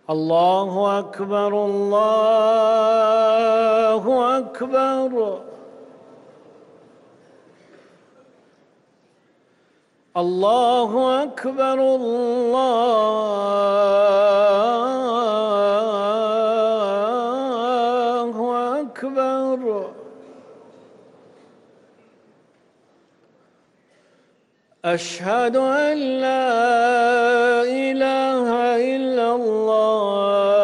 الله أكبر الله أكبر. الله أكبر الله أكبر. أشهد أن لا إله إلا الله.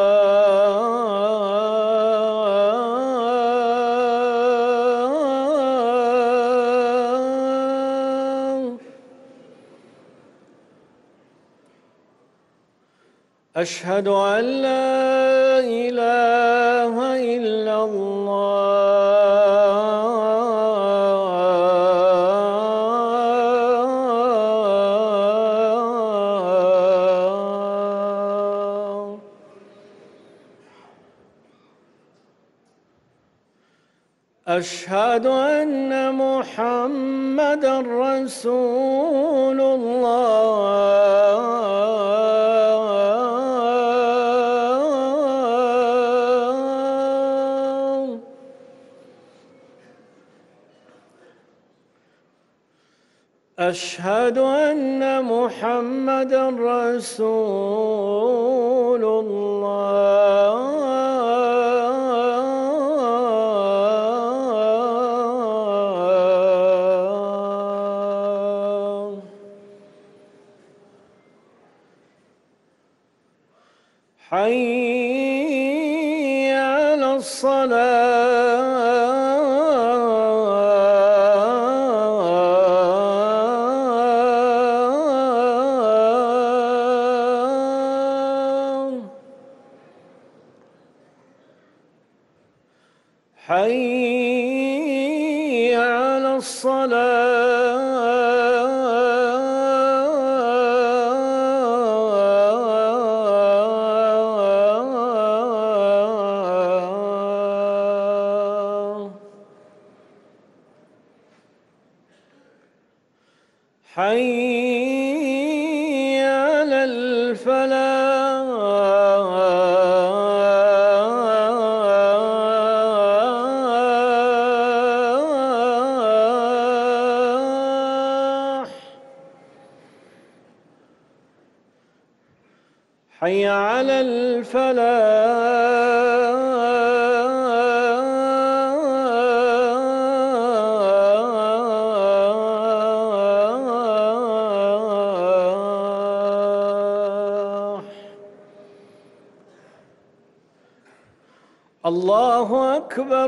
أشهد أن لا إله إلا الله. أشهد أن محمدًا رسول الله. أشهد أن محمدًا رسول الله. حي على الصلاة. حي على الصلاة. حي على الفلاح. حي على الفلاح. الله أكبر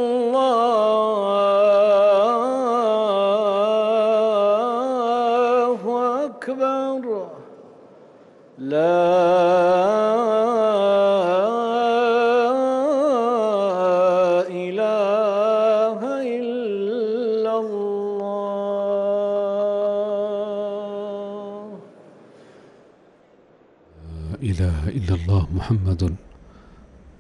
الله أكبر. لا إله إلا الله. لا إله إلا الله محمد